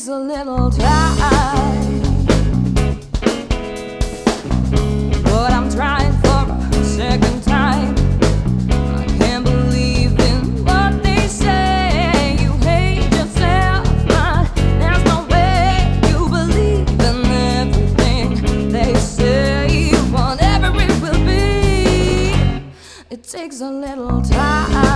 takes a little time, but I'm trying for a second time. I can't believe in what they say. You hate yourself, but there's no way you believe in everything they say. Whatever it will be, it takes a little time.